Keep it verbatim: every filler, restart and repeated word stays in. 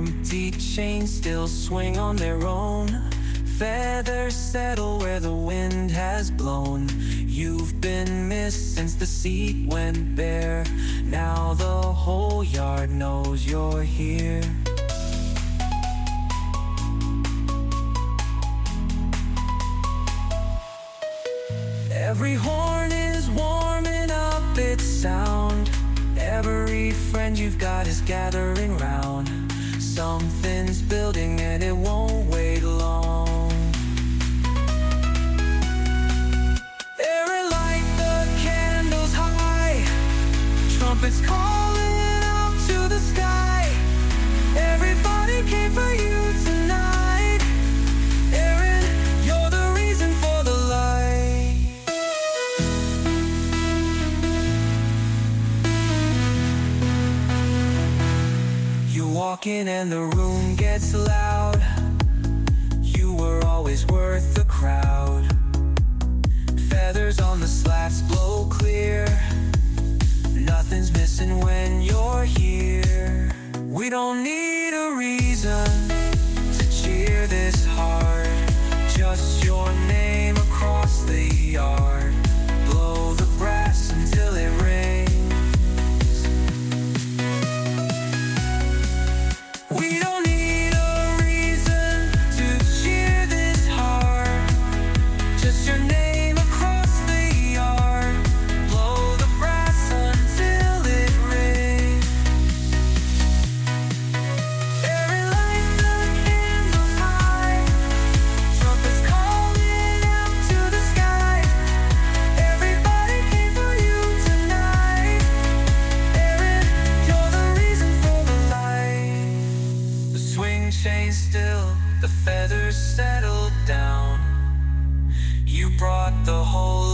empty chains still swing on their own. Feathers settle where the wind has blown. You've been missed since the seat went bare. Now the whole yard knows you're here. Every horn is warming up its sound. Every friend you've got is gathering round. Something's building and it won't wait long. They light the candles high, trumpets calling out to the sky. Everybody came for you tonight. Aaron, you're the reason for the light. You walk in and the room gets loud. You were always worth the crowd. Feathers on the slats blow clear. Nothing's missing when you're here. We don't need a reason to cheer this hard. Just your name across the yard. Blow the brass until it rings. We don't need a reason to cheer this hard. Just your name across the yard. Blow the brass until it rings. Aaron, light the candles high, trumpets calling out to the sky. Everybody came for you tonight. Aaron, you're the reason for the light. The swing chains still, the feathers settled down. You brought the whole